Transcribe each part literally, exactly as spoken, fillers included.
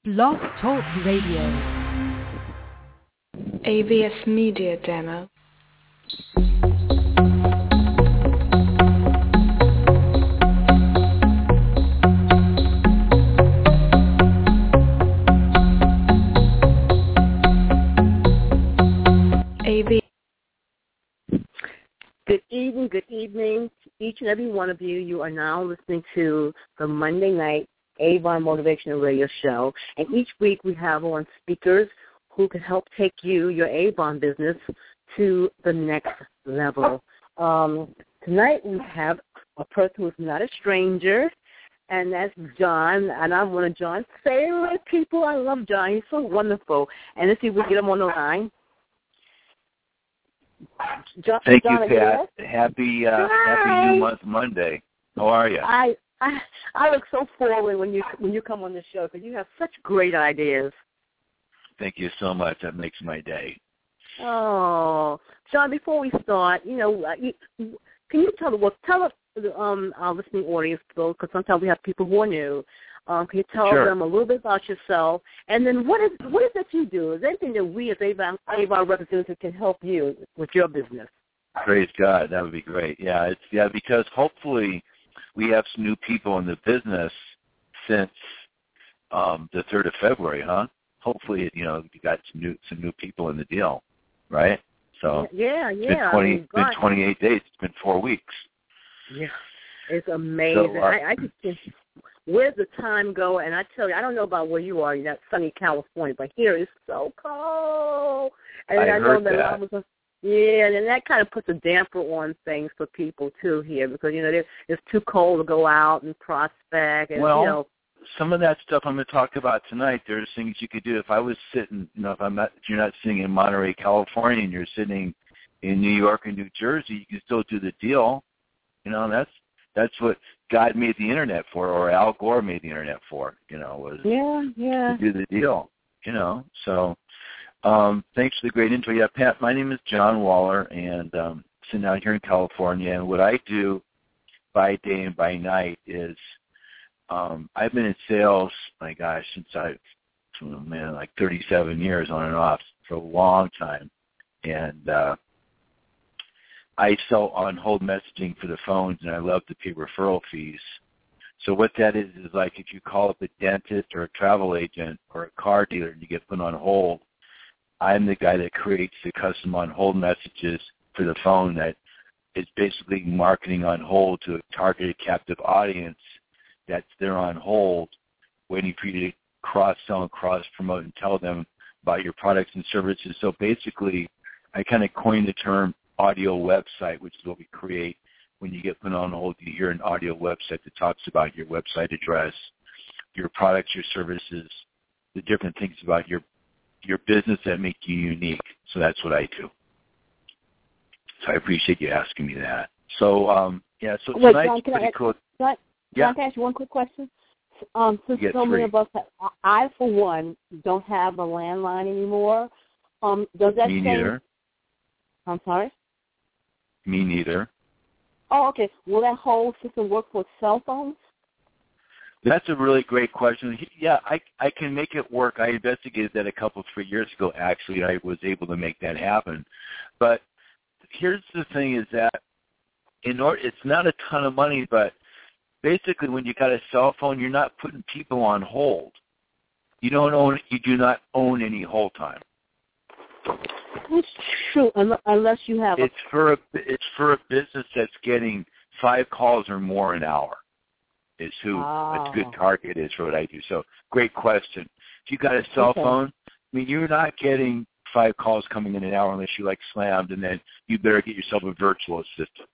Blog Talk Radio. A V S Media Demo. A V. Good evening, good evening to each and every one of you. You are now listening to the Monday night Avon Motivational Radio Show. And each week we have on speakers who can help take you, your Avon business, to the next level. Um, tonight we have a person who's not a stranger, and that's John. And I'm one of John's favorite people. I love John. He's so wonderful. And let's see if we can get him on the line. John, Thank John, you, Pat. Happy uh, Happy New Month Monday. How are you? I, I I look so forward when you when you come on the show because you have such great ideas. Thank you so much. That makes my day. Oh, John, before we start, you know, you, can you tell well, tell us um, our listening audience, though, because sometimes we have people who are new. Um, can you tell sure. them a little bit about yourself, and then what is what is it you do? Is there anything that we as Avon, Avon representatives can help you with your business? Praise God, that would be great. Yeah, it's yeah because hopefully we have some new people in the business since um, the third of February, huh? Hopefully, you know, you got some new some new people in the deal, right? So yeah, yeah, it's been twenty, I mean, been twenty-eight days. It's been four weeks. Yeah, it's amazing. So, uh, I, I just think, where's the time go? And I tell you, I don't know about where you are in that sunny California, but here it's so cold. And I, I know heard that, that. I was a, yeah, and that kind of puts a damper on things for people too here because you know it's too cold to go out and prospect. And, well, you know, some of that stuff I'm going to talk about tonight. There's things you could do. If I was sitting, you know, if I'm not, if you're not sitting in Monterey, California, and you're sitting in New York and New Jersey, you can still do the deal. You know, and that's that's what God made the internet for, or Al Gore made the internet for. You know, was yeah, yeah, to do the deal. You know, so um, thanks for the great intro. Yeah, Pat, my name is John Waller, and um, sitting out here in California, and what I do by day and by night is um, I've been in sales, my gosh, since I, oh man, like thirty-seven years on and off for a long time, and uh, I sell on-hold messaging for the phones, and I love to pay referral fees. So what that is is like if you call up a dentist or a travel agent or a car dealer and you get put on hold, I'm the guy that creates the custom on-hold messages for the phone that is basically marketing on hold to a targeted captive audience that's there on hold waiting for you to cross-sell and cross-promote and tell them about your products and services. So basically, I kind of coined the term audio website, which is what we create when you get put on hold. You hear an audio website that talks about your website address, your products, your services, the different things about your your business that make you unique. So that's what I do. So I appreciate you asking me that. So, um, yeah, so Wait, tonight's John, can pretty I ask, cool. Can I, yeah. can I ask you one quick question? Um, since Get so many three. of us, have, I, for one, don't have a landline anymore, um, does that Me change? neither. I'm sorry? Me neither. Oh, okay. Will that whole system work for cell phones? That's a really great question. Yeah, I I can make it work. I investigated that a couple, three years ago, actually. I was able to make that happen. But here's the thing is that in order, it's not a ton of money, but basically when you got a cell phone, you're not putting people on hold. You don't own, you do not own any hold time. It's true, unless you have it's a... For a, it's for a business that's getting five calls or more an hour. Is who oh. a good target is for what I do. So great question. If you got a cell okay. phone, I mean, you're not getting five calls coming in an hour unless you like slammed, and then you better get yourself a virtual assistant.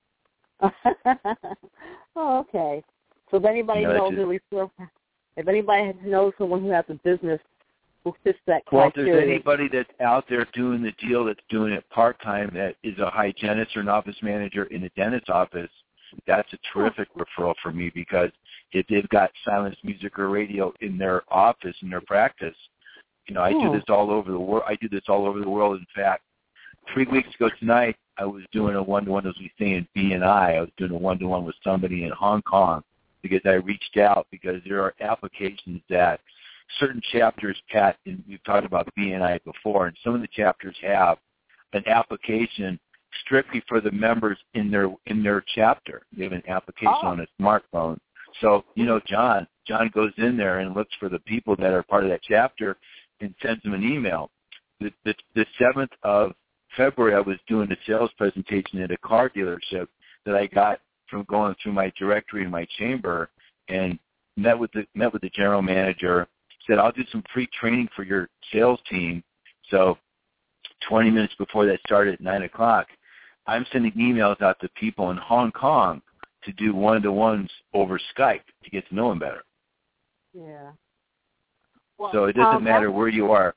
Oh, okay. So if anybody you know, knows, really, if anybody knows someone who has a business who fits that well, criteria. if there's anybody that's out there doing the deal that's doing it part-time that is a hygienist or an office manager in a dentist's office, that's a terrific oh. referral for me because if they've got silence music or radio in their office, in their practice, you know, I oh. do this all over the world. I do this all over the world. In fact, three weeks ago tonight, I was doing a one-to-one, as we say in B and I. I was doing a one-to-one with somebody in Hong Kong because I reached out because there are applications that certain chapters, Pat, and we've talked about B N I before, and some of the chapters have an application strictly for the members in their in their chapter. They have an application oh. on a smartphone. So, you know, John, John goes in there and looks for the people that are part of that chapter and sends them an email. The, the, the seventh of February, I was doing a sales presentation at a car dealership that I got from going through my directory in my chamber, and met with the met with the general manager. Said, I'll do some free training for your sales team. So twenty minutes before that started at nine o'clock, I'm sending emails out to people in Hong Kong to do one-to-ones over Skype to get to know them better. Yeah. Well, so it doesn't um, matter after, where you are.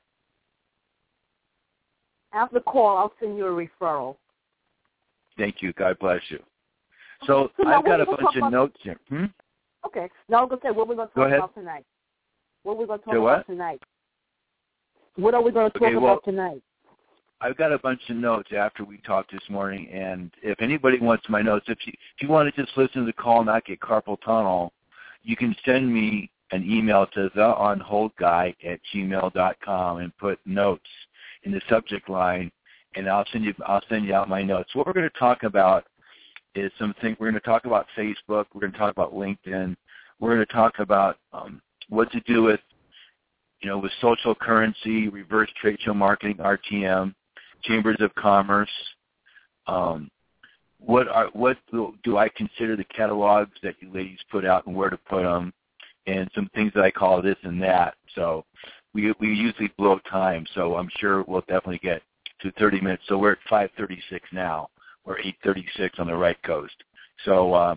After the call, I'll send you a referral. Thank you. God bless you. So, so I've got a bunch of notes here. Hmm? Okay. Now I'm going to say what we're going to talk about tonight. What we're going to talk Do about what? tonight. What are we going to talk okay, well, about tonight? I've got a bunch of notes after we talked this morning, and if anybody wants my notes, if you, if you want to just listen to the call and not get carpal tunnel, you can send me an email to theonholdguy at gmail dot com and put notes in the subject line, and I'll send you I'll send you out my notes. What we're going to talk about is something. We're going to talk about Facebook. We're going to talk about LinkedIn. We're going to talk about um, what to do with, you know, with social currency, reverse trade show marketing, R T M, chambers of commerce. Um, what are what do, do I consider the catalogs that you ladies put out and where to put them, and some things that I call this and that. So we we usually blow time, so I'm sure we'll definitely get to thirty minutes. So we're at five thirty-six now. We're eight thirty-six on the right coast. So uh,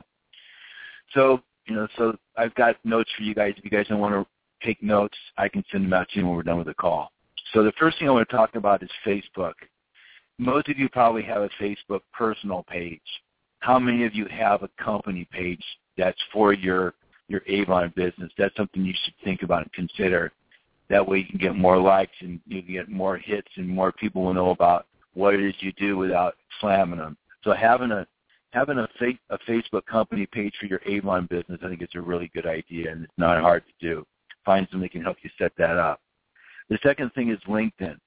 so you know, so I've got notes for you guys. If you guys don't want to take notes, I can send them out to you when we're done with the call. So the first thing I want to talk about is Facebook. Most of you probably have a Facebook personal page. How many of you have a company page that's for your, your Avon business? That's something you should think about and consider. That way you can get more likes and you can get more hits and more people will know about what it is you do without slamming them. So having a having a, fa- a Facebook company page for your Avon business, I think it's a really good idea, and it's not hard to do. Find somebody that can help you set that up. The second thing is LinkedIn.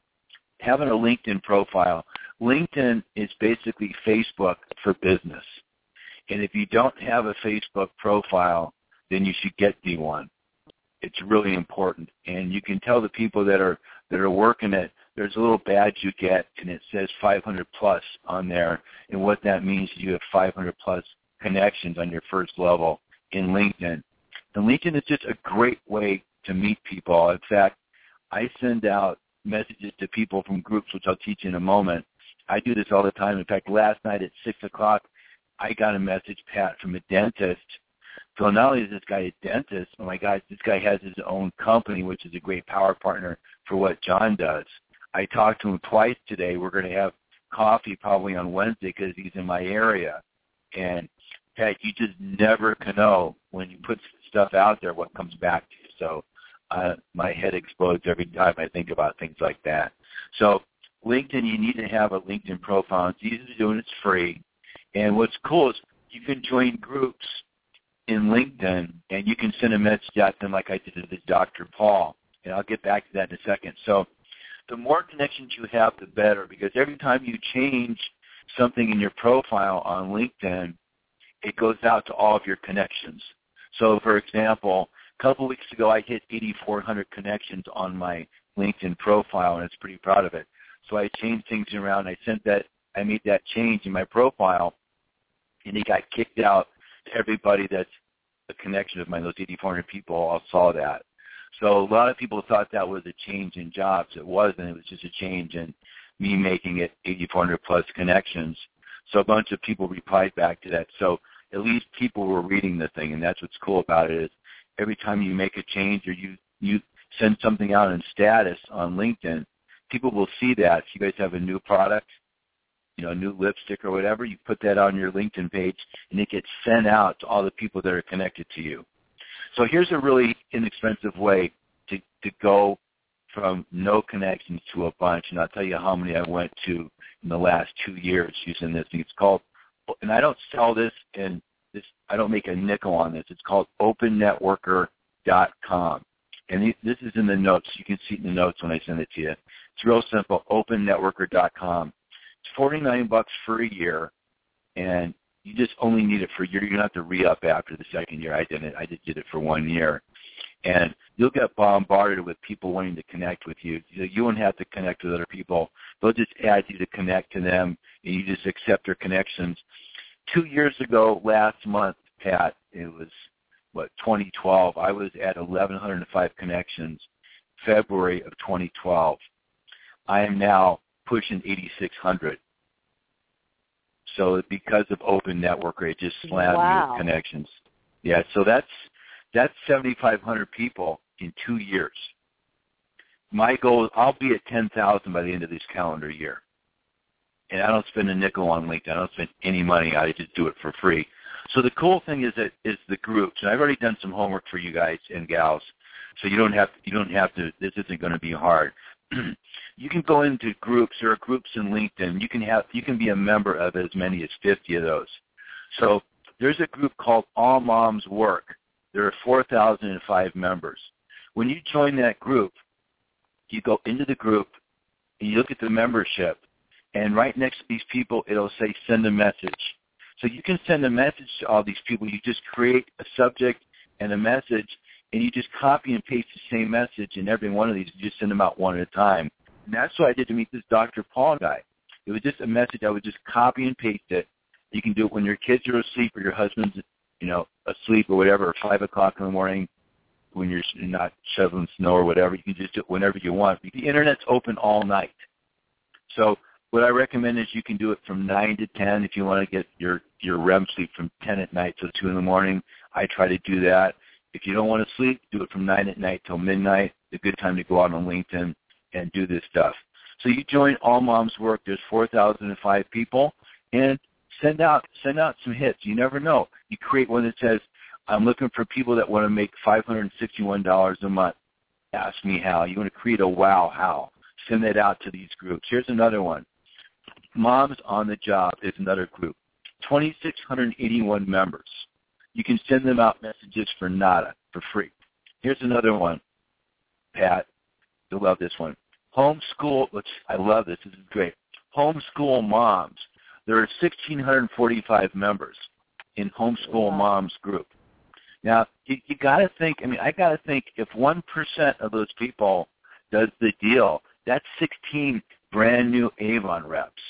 Having a LinkedIn profile. LinkedIn is basically Facebook for business. And if you don't have a Facebook profile, then you should get D one. It's really important. And you can tell the people that are that are working it, there's a little badge you get, and it says five hundred plus on there. And what that means is you have five hundred plus connections on your first level in LinkedIn. And LinkedIn is just a great way to meet people. In fact, I send out messages to people from groups, which I'll teach you in a moment. I do this all the time. In fact, last night at six o'clock, I got a message, Pat, from a dentist. So not only is this guy a dentist, oh my God, this guy has his own company, which is a great power partner for what John does. I talked to him twice today. We're going to have coffee probably on Wednesday because he's in my area. And, Pat, you just never can know when you put stuff out there what comes back to you. So uh, my head explodes every time I think about things like that. So LinkedIn, you need to have a LinkedIn profile. It's easy to do and it's free. And what's cool is you can join groups in LinkedIn and you can send a message out to them like I did to Doctor Paul. And I'll get back to that in a second. So the more connections you have, the better, because every time you change something in your profile on LinkedIn, it goes out to all of your connections. So, for example, a couple weeks ago, I hit eighty-four hundred connections on my LinkedIn profile, and I was pretty proud of it. So I changed things around. I sent that, I made that change in my profile, and it got kicked out to everybody that's a connection of mine. Those eighty-four hundred people all saw that. So a lot of people thought that was a change in jobs. It wasn't. It was just a change in me making it eighty-four hundred plus connections. So a bunch of people replied back to that. So at least people were reading the thing, and that's what's cool about it is every time you make a change or you, you send something out in status on LinkedIn, people will see that. If you guys have a new product, you know, a new lipstick or whatever, you put that on your LinkedIn page, and it gets sent out to all the people that are connected to you. So here's a really inexpensive way to, to go from no connections to a bunch, and I'll tell you how many I went to in the last two years using this thing. It's called, and I don't sell this, and this I don't make a nickel on this. It's called open networker dot com. and this is in the notes. You can see it in the notes when I send it to you. It's real simple, open networker dot com. It's forty-nine bucks for a year, and you just only need it for a year. You don't have to re-up after the second year. I didn't. I just did it for one year. And you'll get bombarded with people wanting to connect with you. You won't have to connect with other people. They'll just add you to connect to them, and you just accept their connections. Two years ago, last month, Pat, it was, what, twenty twelve, I was at eleven oh five connections, February of twenty twelve. I am now pushing eighty-six hundred. So because of Open Networker, it just slammed wow. me with connections. Yeah, so that's that's seventy-five hundred people in two years. My goal is I'll be at ten thousand by the end of this calendar year. And I don't spend a nickel on LinkedIn. I don't spend any money. I just do it for free. So the cool thing is that is the groups, and I've already done some homework for you guys and gals. So you don't have you don't have to. This isn't going to be hard. You can go into groups. There are groups in LinkedIn. You can have you can be a member of as many as fifty of those. So there's a group called All Moms Work. There are four thousand five members. When you join that group, you go into the group and you look at the membership, and right next to these people, it'll say send a message. So you can send a message to all these people. You just create a subject and a message, and you just copy and paste the same message in every one of these. You just send them out one at a time. And that's what I did to meet this Doctor Paul guy. It was just a message. I would just copy and paste it. You can do it when your kids are asleep or your husband's, you know, asleep or whatever, or five o'clock in the morning when you're not shoveling snow or whatever. You can just do it whenever you want. The Internet's open all night. So what I recommend is you can do it from nine to ten if you want to get your, your R E M sleep from ten at night till two in the morning. I try to do that. If you don't want to sleep, do it from nine at night till midnight. It's a good time to go out on LinkedIn and do this stuff. So you join All Moms Work. There's four thousand five people, and send out send out some hits. You never know. You create one that says, I'm looking for people that want to make five hundred sixty-one dollars a month. Ask me how. You want to create a wow how. Send that out to these groups. Here's another one. Moms on the Job is another group. two thousand six hundred eighty-one members. You can send them out messages for nada, for free. Here's another one, Pat. You'll love this one. Homeschool, which I love this. This is great. Homeschool Moms. There are one thousand six hundred forty-five members in Homeschool Moms group. Now, you, you got to think, I mean, I got to think if one percent of those people does the deal, that's sixteen brand new Avon reps.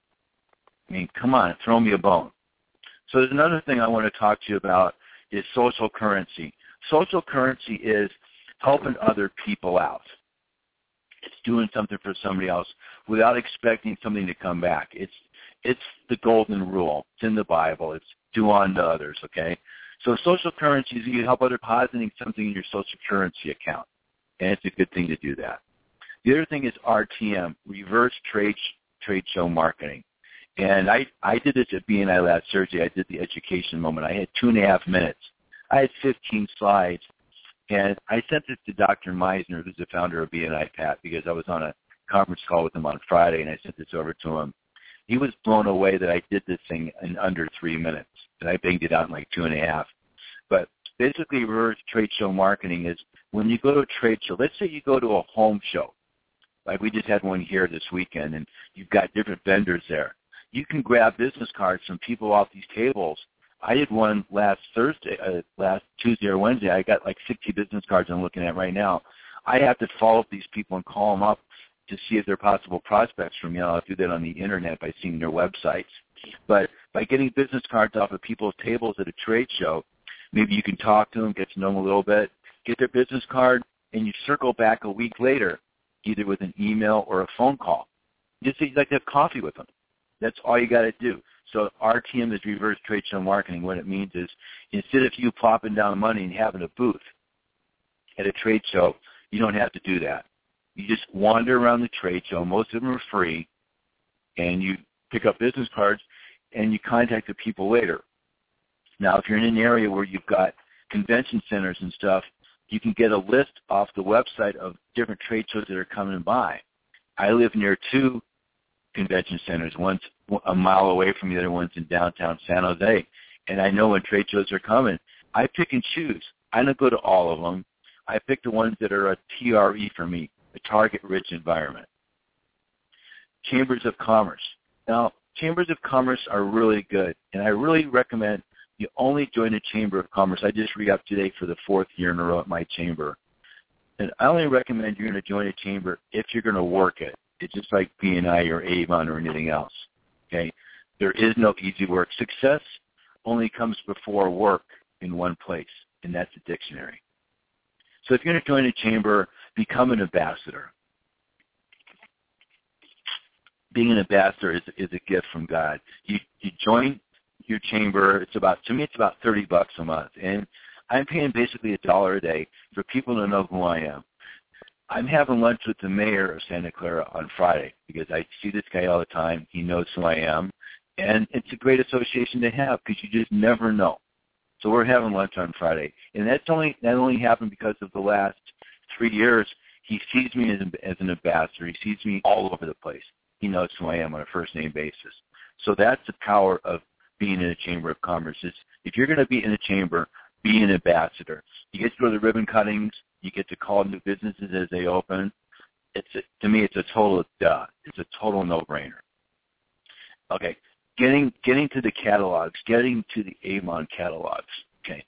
I mean, come on, throw me a bone. So there's another thing I want to talk to you about is social currency. Social currency is helping other people out. It's doing something for somebody else without expecting something to come back. It's it's the golden rule. It's in the Bible. It's do unto others, okay? So social currency is you help other depositing something in your social currency account, and it's a good thing to do that. The other thing is R T M, reverse trade trade show marketing. And I, I did this at B N I Last Thursday. I did the education moment. I had two and a half minutes. I had fifteen slides, and I sent this to Doctor Meisner, who's the founder of B N I, Pat, because I was on a conference call with him on Friday, and I sent this over to him. He was blown away that I did this thing in under three minutes, and I banged it out in like two and a half. But basically, reverse trade show marketing is when you go to a trade show, let's say you go to a home show, like we just had one here this weekend, and you've got different vendors there. You can grab business cards from people off these tables. I did one last Thursday, uh, last Tuesday or Wednesday. I got like sixty business cards I'm looking at right now. I have to follow up these people and call them up to see if they're possible prospects for me. I'll do that on the Internet by seeing their websites. But by getting business cards off of people's tables at a trade show, maybe you can talk to them, get to know them a little bit, get their business card, and you circle back a week later, either with an email or a phone call. Just say you'd like to have coffee with them. That's all you got to do. So R T M is reverse trade show marketing. What it means is instead of you plopping down money and having a booth at a trade show, you don't have to do that. You just wander around the trade show. Most of them are free, and you pick up business cards, and you contact the people later. Now, if you're in an area where you've got convention centers and stuff, you can get a list off the website of different trade shows that are coming by. I live near two convention centers. One's a mile away from me, the other one's in downtown San Jose. And I know when trade shows are coming. I pick and choose. I don't go to all of them. I pick the ones that are a T R E for me, a target-rich environment. Chambers of Commerce. Now, Chambers of Commerce are really good, and I really recommend you only join a Chamber of Commerce. I just re-upped today for the fourth year in a row at my chamber. And I only recommend you're going to join a chamber if you're going to work it. It's just like B N I or Avon or anything else. Okay? There is no easy work. Success only comes before work in one place, and that's a dictionary. So if you're going to join a chamber, become an ambassador. Being an ambassador is, is a gift from God. You, you join your chamber. It's about, to me, it's about thirty bucks a month, and I'm paying basically a dollar a day for people to know who I am. I'm having lunch with the mayor of Santa Clara on Friday because I see this guy all the time. He knows who I am, and it's a great association to have because you just never know. So we're having lunch on Friday, and that's only that only happened because of the last three years. He sees me as, as an ambassador. He sees me all over the place. He knows who I am on a first-name basis. So that's the power of being in a Chamber of Commerce. Is if you're going to be in a chamber, be an ambassador. You get to go to the ribbon cuttings. You get to call new businesses as they open. It's a, to me, it's a total duh. It's a total no-brainer. Okay, getting getting to the catalogs, getting to the Avon catalogs. Okay,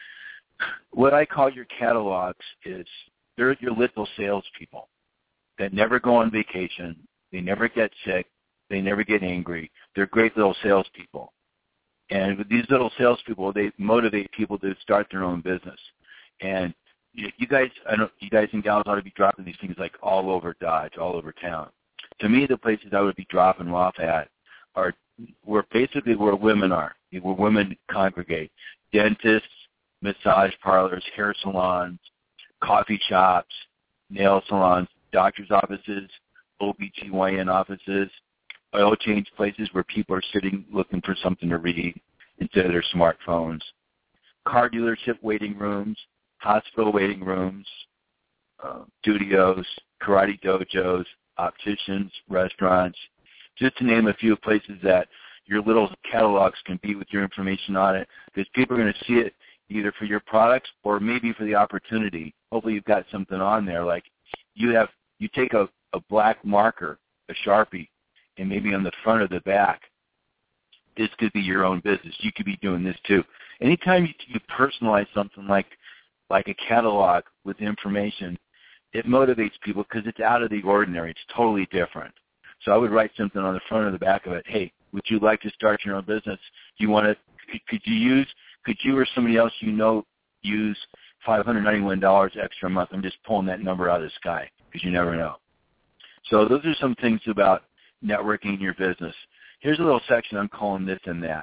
what I call your catalogs is they're your little salespeople that never go on vacation. They never get sick. They never get angry. They're great little salespeople. And with these little salespeople, they motivate people to start their own business. And you, you guys, I don't, you guys and gals ought to be dropping these things like all over Dodge, all over town. To me, the places I would be dropping them off at are where basically where women are, where women congregate. Dentists, massage parlors, hair salons, coffee shops, nail salons, doctor's offices, O B G Y N offices, oil change places where people are sitting looking for something to read instead of their smartphones, car dealership waiting rooms, hospital waiting rooms, uh, studios, karate dojos, opticians, restaurants, just to name a few places that your little catalogs can be with your information on it, because people are going to see it either for your products or maybe for the opportunity. Hopefully you've got something on there, like you have, you take a, a black marker, a Sharpie, and maybe on the front or the back, this could be your own business. You could be doing this too. Anytime you, you personalize something like like a catalog with information, it motivates people because it's out of the ordinary. It's totally different. So I would write something on the front or the back of it. Hey, would you like to start your own business? Do you want to? Could, could you use? Could you or somebody else you know use five hundred ninety-one dollars extra a month? I'm just pulling that number out of the sky because you never know. So those are some things about networking in your business. Here's a little section I'm calling this and that.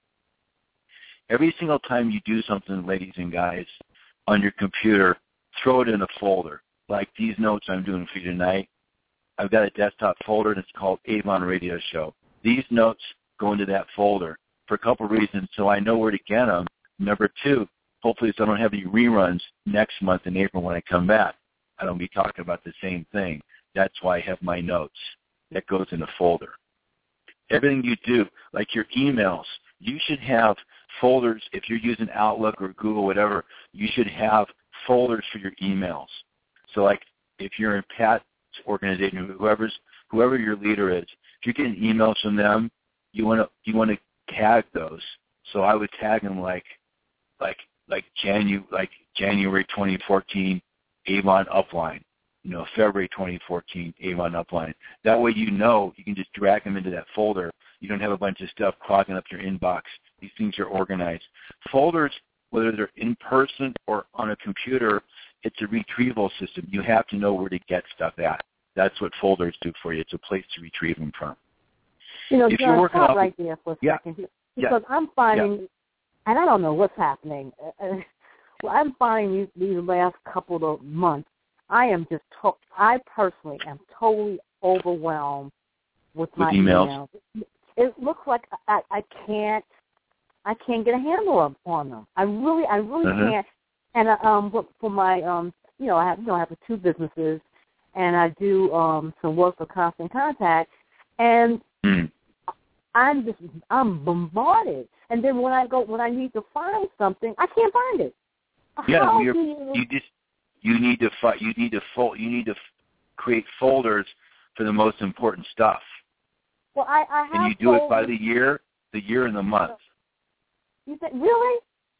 Every single time you do something, ladies and guys, on your computer, throw it in a folder. Like these notes I'm doing for you tonight. I've got a desktop folder, and it's called Avon Radio Show. These notes go into that folder for a couple of reasons, so I know where to get them. Number two, hopefully so I don't have any reruns next month in April when I come back. I don't be talking about the same thing. That's why I have my notes. That goes in a folder. Everything you do, like your emails, you should have folders. If you're using Outlook or Google, whatever, you should have folders for your emails. So like if you're in Pat's organization, whoever's whoever your leader is, if you're getting emails from them, you want to you want to tag those. So I would tag them like like like Janu like January twenty fourteen Avon Upline. You know, February twenty fourteen, Avon Upline. That way you know you can just drag them into that folder. You don't have a bunch of stuff clogging up your inbox. These things are organized. Folders, whether they're in person or on a computer, it's a retrieval system. You have to know where to get stuff at. That's what folders do for you. It's a place to retrieve them from. You know, if John, you're working stop off, right there for a yeah, second. Because yeah, I'm finding, yeah. and I don't know what's happening. Uh, well, I'm finding these, these last couple of months, I am just, to- I personally am totally overwhelmed with my with emails. emails. It looks like I, I can't, I can't get a handle on, on them. I really, I really uh-huh. can't. And uh, um, for my, um, you know, I have, you know, I have two businesses, and I do um some work for Constant Contact, and mm. I'm just, I'm bombarded. And then when I go, when I need to find something, I can't find it. Yeah, How you're, do you? you just. you need to fi- you need to fo- you need to f- create folders for the most important stuff. Well, I, I have and you do folders. it by the year, the year and the month. You said really?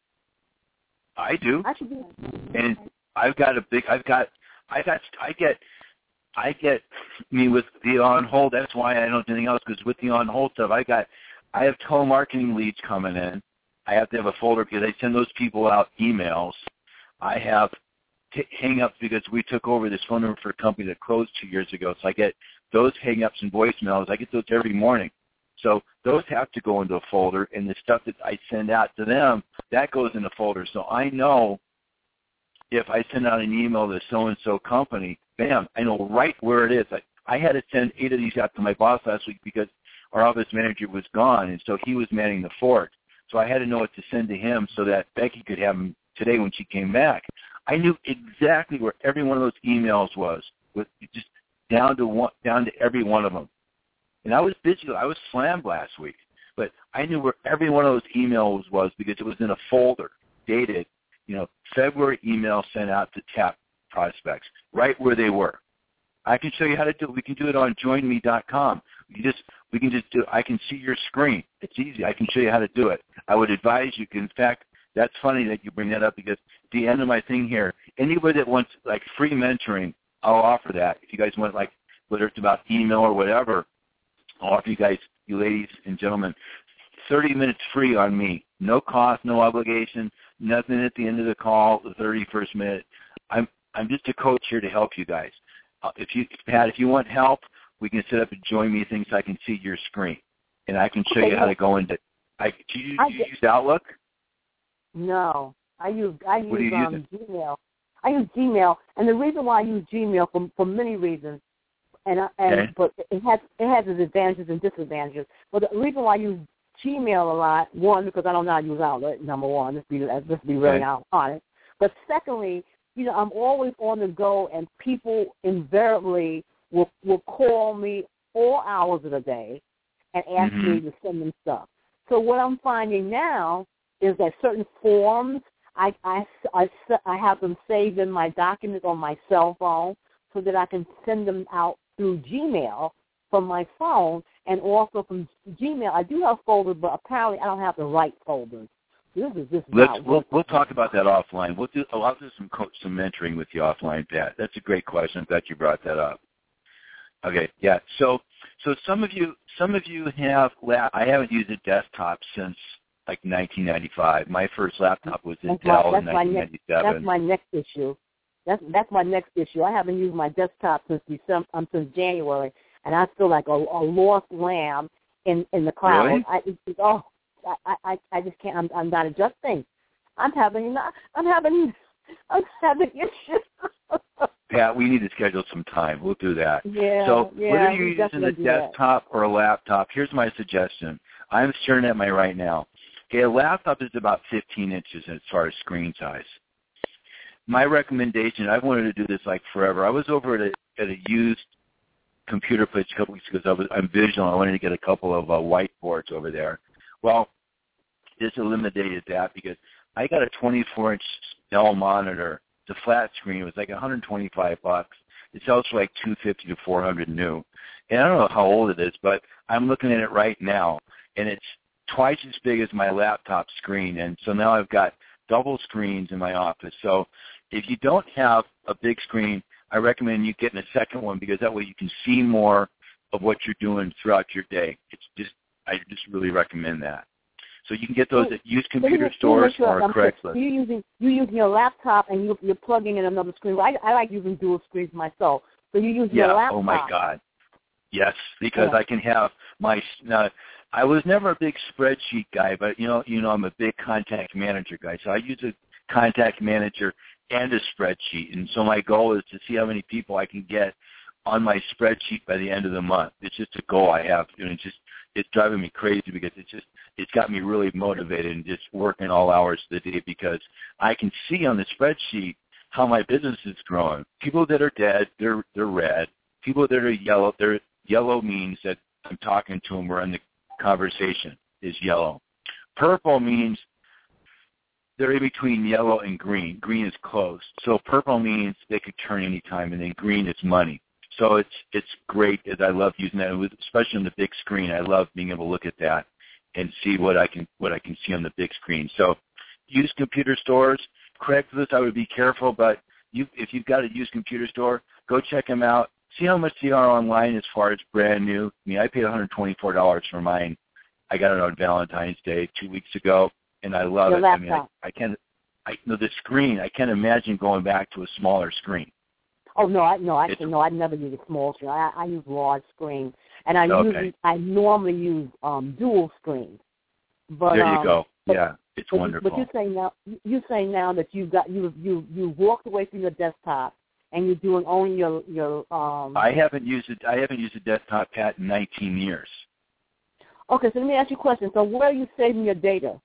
I do. I should do. And I've got a big. I've got. I got. I get. I get. I mean, with the on hold. That's why I don't do anything else. Because with the on hold stuff, I got. I have telemarketing leads coming in. I have to have a folder because I send those people out emails. I have t- hang-ups because we took over this phone number for a company that closed two years ago. So I get those hang-ups and voicemails. I get those every morning. So those have to go into a folder, and the stuff that I send out to them, that goes in a folder. So I know if I send out an email to so-and-so company, bam, I know right where it is. I, I had to send eight of these out to my boss last week because our office manager was gone, and so he was manning the fort. So I had to know what to send to him so that Becky could have them today when she came back. I knew exactly where every one of those emails was, with just down to one, down to every one of them. And I was busy. I was slammed last week. But I knew where every one of those emails was because it was in a folder, dated, you know, February email sent out to tap prospects, right where they were. I can show you how to do it. We can do it on join me dot com. You just, we can just do I can see your screen. It's easy. I can show you how to do it. I would advise you. In fact, that's funny that you bring that up because at the end of my thing here, anybody that wants, like, free mentoring, I'll offer that. If you guys want, like, whether it's about email or whatever, I'll offer you guys, you ladies and gentlemen, thirty minutes free on me. No cost, no obligation, nothing at the end of the call, the thirty-first minute. I'm I'm just a coach here to help you guys. Uh, if you, Pat, if you want help, we can set up a join me thing so I can see your screen, and I can show Okay, you how to go into. I, do you, I do you use Outlook? No, I use I use you um, Gmail. I use Gmail, and the reason why I use Gmail for for many reasons, and I, and Okay. but it has it has its advantages and disadvantages. But the reason why I use Gmail a lot, one, because I don't know how to use Outlook. Number one, let's be let's be really Okay. honest. But secondly, you know, I'm always on the go, and people invariably will will call me all hours of the day and ask Mm-hmm. me to send them stuff. So what I'm finding now is that certain forms, I, I, I, I have them saved in my documents on my cell phone so that I can send them out through Gmail from my phone, and also from Gmail. I do have folders, but apparently I don't have the right folders. This is this. Let's we'll we'll talk about that offline. We'll do I'll do some coach, some mentoring with you offline, Pat. That's a great question. I'm glad you brought that up. Okay, yeah. So so some of you some of you have lap. I haven't used a desktop since like nineteen ninety-five. My first laptop was in that's my, Dell that's in my nineteen next, ninety-seven. That's my next issue. That's that's my next issue. I haven't used my desktop since December, um, since January, and I feel like a, a lost lamb in in the cloud. Really? I, it, it, oh, I, I I just can't. I'm I'm not adjusting. I'm having I'm having I'm having issues. Pat, we need to schedule some time. We'll do that. Yeah. So yeah, whether you're we using a definitely do that. desktop or a laptop, here's my suggestion. I'm staring at my right now. Okay, a laptop is about fifteen inches as far as screen size. My recommendation, I've wanted to do this like forever. I was over at a, at a used computer place a couple weeks ago because I was, I'm visual. I wanted to get a couple of uh, whiteboards over there. Well, this eliminated that because I got a twenty-four inch Dell monitor. It's a flat screen. It was like one hundred twenty-five bucks. It sells for like two fifty to four hundred new. And I don't know how old it is, but I'm looking at it right now, and it's twice as big as my laptop screen. And so now I've got double screens in my office. So if you don't have a big screen, I recommend you getting a second one because that way you can see more of what you're doing throughout your day. It's just I just really recommend that. So you can get those at used computer stores or Craigslist. You using you using your laptop and you, you're plugging in another screen. I, I like using dual screens myself. So you use yeah. your laptop. Oh my God. Yes, because yeah. I can have my. Uh, I was never a big spreadsheet guy, but you know, you know, I'm a big contact manager guy. So I use a contact manager and a spreadsheet, and so my goal is to see how many people I can get on my spreadsheet by the end of the month. It's just a goal I have, and it's just it's driving me crazy because it's just it's got me really motivated and just working all hours of the day because I can see on the spreadsheet how my business is growing. People that are dead, they're they're red. People that are yellow, they're yellow means that I'm talking to them. We're in the conversation is yellow. Purple means they're in between yellow and green. Green is closed. So purple means they could turn any time, and then green is money. So it's it's great. As I love using that, especially on the big screen. I love being able to look at that and see what I can what I can see on the big screen. So used computer stores, Craigslist, I would be careful, but you if you've got a used computer store, go check them out. See how much they are online as far as brand new. I mean, I paid one hundred twenty-four dollars for mine. I got it on Valentine's Day two weeks ago, and I love Your it. laptop. I mean, I, I can't. I know the screen. I can't imagine going back to a smaller screen. Oh no, I no, actually It's, no, I never use a small screen. I, I use large screen, and I okay. usually I normally use um, dual screens. But there you um, go. But, yeah, it's but, wonderful. But you're saying now, you're saying now that you got you you you walked away from your desktop and you're doing only your your. Um, I haven't used it. I haven't used a desktop, Pat, in nineteen years. Okay, so let me ask you a question. So where are you saving your data,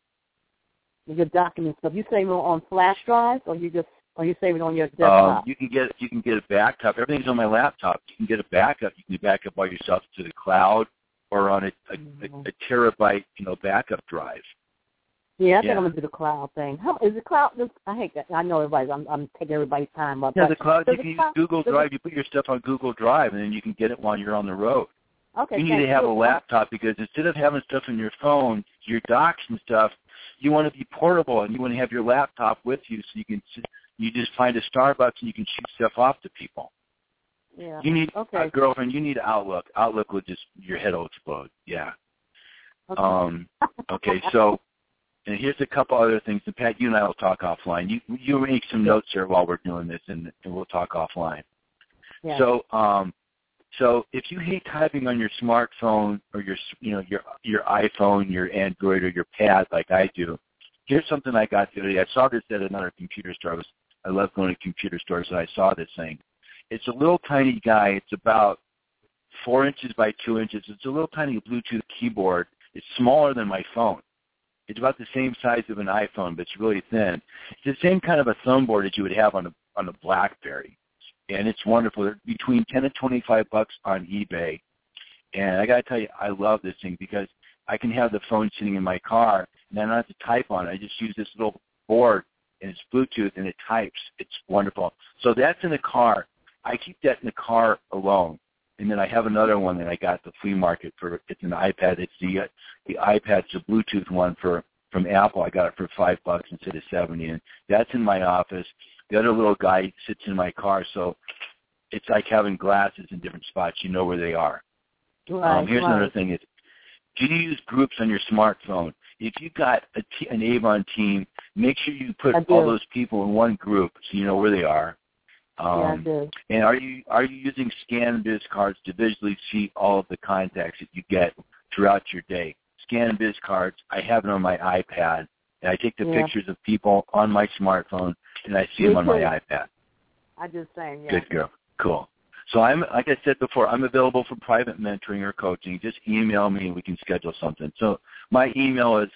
your documents stuff? You saving it on flash drives, or you just or you saving it on your desktop? Um, you can get you can get a backup. Everything's on my laptop. You can get a backup. You can back up all your stuff to the cloud or on a, a, mm-hmm. a, a terabyte, you know, backup drive. Yeah, I think yeah. I'm gonna do the cloud thing. How is the cloud? I hate that. I know everybody's. I'm, I'm taking everybody's time up. Yeah, but the cloud. You the can cloud, use Google the, Drive. You put your stuff on Google Drive, and then you can get it while you're on the road. Okay. You need to have a laptop because instead of having stuff in your phone, your docs and stuff, you want to be portable and you want to have your laptop with you so you can you just find a Starbucks and you can shoot stuff off to people. Yeah. You need okay. a girlfriend. You need Outlook. Outlook will just your head will explode. Yeah. Okay. Um. Okay. So, and here's a couple other things. And Pat, you and I will talk offline. You you make some notes here while we're doing this, and, and we'll talk offline. Yeah. So, um. So if you hate typing on your smartphone or your you know your your iPhone, your Android, or your Pad like I do, here's something I got the other day. I saw this at another computer store. I, was, I love going to computer stores, and I saw this thing. It's a little tiny guy. It's about four inches by two inches. It's a little tiny Bluetooth keyboard. It's smaller than my phone. It's about the same size of an iPhone, but it's really thin. It's the same kind of a thumb board that you would have on a on a BlackBerry. And it's wonderful. They're between ten and twenty-five bucks on eBay. And I got to tell you, I love this thing because I can have the phone sitting in my car, and I don't have to type on it. I just use this little board, and it's Bluetooth, and it types. It's wonderful. So that's in the car. I keep that in the car alone. And then I have another one that I got at the flea market for. It's an iPad. It's the uh, the iPad's a Bluetooth one for from Apple. I got it for five bucks instead of seventy, and that's in my office. The other little guy sits in my car, so it's like having glasses in different spots. You know where they are. Right, um, here's right. another thing: is do you use groups on your smartphone? If you've got a t- an Avon team, make sure you put all those people in one group so you know where they are. Um, yeah, I do. And are you are you using ScanBiz cards to visually see all of the contacts that you get throughout your day? ScanBiz cards. I have it on my iPad, and I take the yeah. pictures of people on my smartphone, and I see Me them on too. my iPad. I do the same. Yeah. Good girl. Cool. So I'm, like I said before, I'm available for private mentoring or coaching. Just email me and we can schedule something. So my email is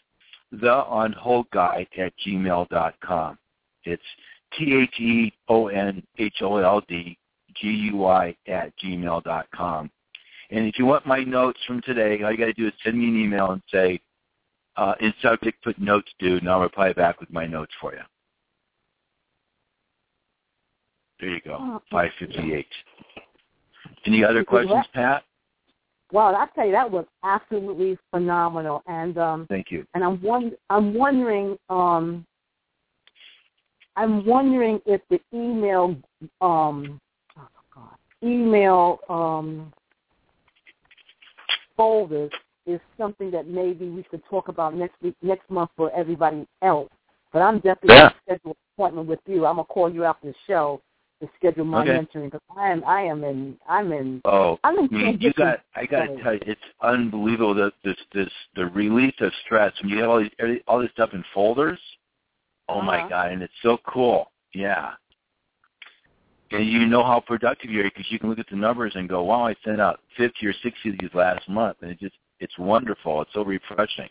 theonholdguy at gmail dot com. It's T H E O N H O L D G U Y at gmail dot com. And if you want my notes from today, all you got to do is send me an email and say, uh, in subject, put notes due, and I'll reply back with my notes for you. There you go, five fifty-eight. Any other questions, Pat? Well, I tell you, that was absolutely phenomenal, and um, thank you. And I'm won- I'm wondering, um, I'm wondering if the email, um, oh God, email um, folders is something that maybe we could talk about next week, next month for everybody else. But I'm definitely yeah. going to schedule an appointment with you. I'm gonna call you after the show to schedule my okay. mentoring because I am I am in I'm in oh I'm in I mean, you got I got to tell you, it's unbelievable that this this the release of stress when you have all these all this stuff in folders. Oh uh-huh. my God, and it's so cool. Yeah. And you know how productive you are because you can look at the numbers and go, wow, I sent out fifty or sixty of these last month, and it just it's wonderful. It's so refreshing.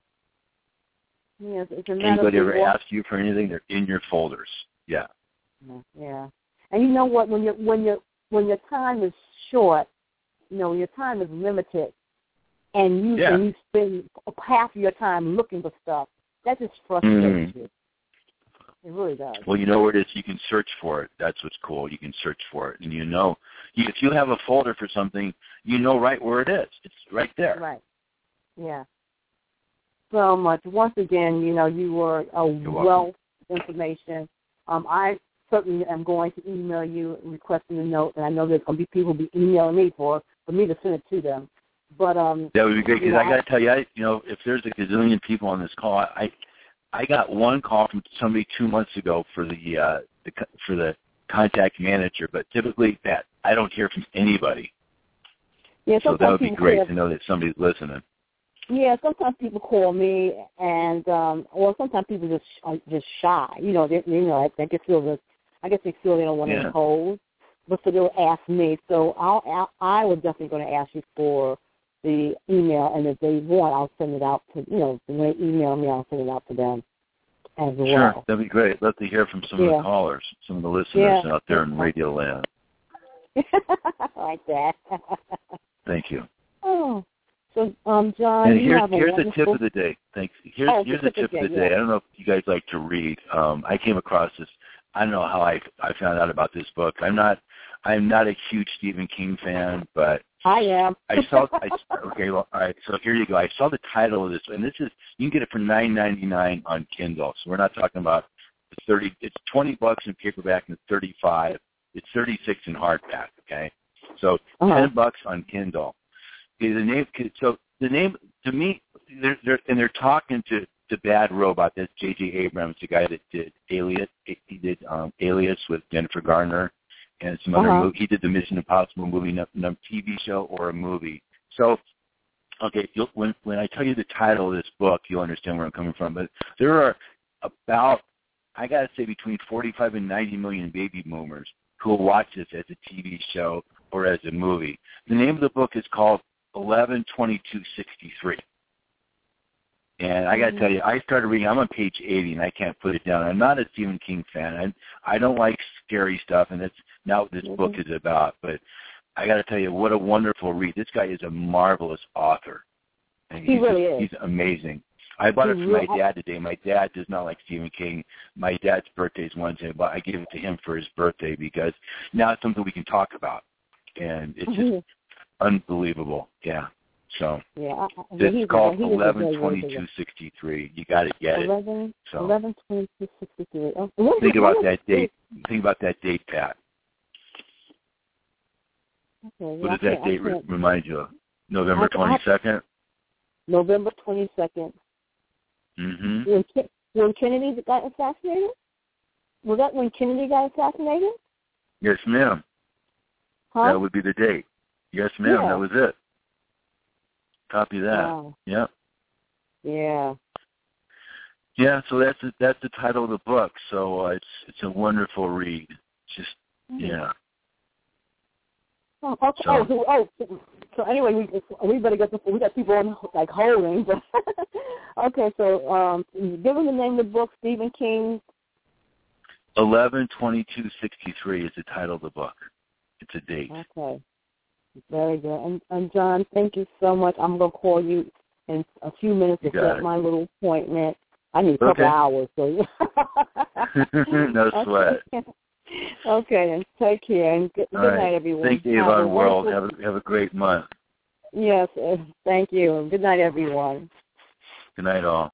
Yes, it's a matter Anybody of ever what... asks you for anything, they're in your folders. Yeah. Yeah. And you know what? When you when you when your time is short, you know, your time is limited, and you yeah. and you spend half of your time looking for stuff, that just frustrates mm. you. It really does. Well, you know where it is. You can search for it. That's what's cool. You can search for it, and you know, you, if you have a folder for something, you know right where it is. It's right there. Right. Yeah. So much. Once again, you know, you were a wealth of information. Um, I certainly am going to email you requesting a note, and I know there's going to be people who be emailing me for for me to send it to them. But um, that would be great because know, I got to tell you, I, you know, if there's a gazillion people on this call, I I got one call from somebody two months ago for the uh, the for the contact manager, but typically that I don't hear from anybody. Yeah, so that would be great call, to know that somebody's listening. Yeah, sometimes people call me, and um, or sometimes people just are just shy. You know, they, you know, I, I guess feel this. I guess they feel they don't want to yeah. impose, but so they'll ask me. So I'll, I was definitely going to ask you for the email, and if they want, I'll send it out to, you know, when they email me, I'll send it out to them as well. Sure, that'd be great. Love to hear from some yeah. of the callers, some of the listeners yeah. out there in Radio Land. Like that. Thank you. Oh, so um, John, and you here's, have a here's wonderful... the tip of the day. Thanks. Here's oh, here's the tip of the day. Yeah. I don't know if you guys like to read. Um, I came across this. I don't know how I I found out about this book. I'm not I'm not a huge Stephen King fan, but I am. I saw. I, okay, well, all right. So here you go. I saw the title of this, and this is you can get it for nine ninety-nine on Kindle. So we're not talking about the thirty. It's twenty bucks in paperback and thirty-five. It's thirty-six in hardback. Okay, so uh-huh. ten bucks on Kindle. Okay, the name. So the name to me, they're, they're and they're talking to to Bad Robot. That's J J Abrams, the guy that did Alias. He did um, Alias with Jennifer Garner. And some other uh-huh. movie. He did the Mission Impossible movie, no, no T V show or a movie. So, okay, you'll, when when I tell you the title of this book, you'll understand where I'm coming from. But there are about, I got to say, between forty-five and ninety million baby boomers who will watch this as a T V show or as a movie. The name of the book is called eleven twenty-two sixty-three. And I got to tell you, I started reading. I'm on page eighty, and I can't put it down. I'm not a Stephen King fan. I I don't like scary stuff, and that's not what this mm-hmm. book is about. But I got to tell you, what a wonderful read. This guy is a marvelous author. And he really just, is. He's amazing. I bought he it for really, my dad today. My dad does not like Stephen King. My dad's birthday is Wednesday, but I gave it to him for his birthday because now it's something we can talk about, and it's just mm-hmm. unbelievable. Yeah. So yeah, this is called eleven twenty-two sixty-three. You got to get it. eleven, so eleven twenty-two sixty-three. Oh, think about that date. Think about that date, Pat. Okay, what yeah, does that date re- remind you of? November twenty-second? November twenty-second. Mm-hmm. When, when Kennedy got assassinated? Was that when Kennedy got assassinated? Yes, ma'am. Huh? That would be the date. Yes, ma'am. Yeah. That was it. Copy that. Wow. Yep. Yeah. Yeah. So that's the, that's the title of the book. So uh, it's it's a wonderful read. Just mm-hmm. yeah. Oh, okay. So, oh, oh, so anyway, we we better get the, we got people on like holding. But okay, so um, give them the name of the book, Stephen King. Eleven twenty-two sixty-three is the title of the book. It's a date. Okay. Very good. And, and John, thank you so much. I'm going to call you in a few minutes to set my little appointment. I need a couple okay. hours. So. No sweat. Okay. Okay, and take care. And good, good right. night, everyone. Thank you, Avon World. Have a, have a great month. Yes, uh, thank you. Good night, everyone. Good night, all.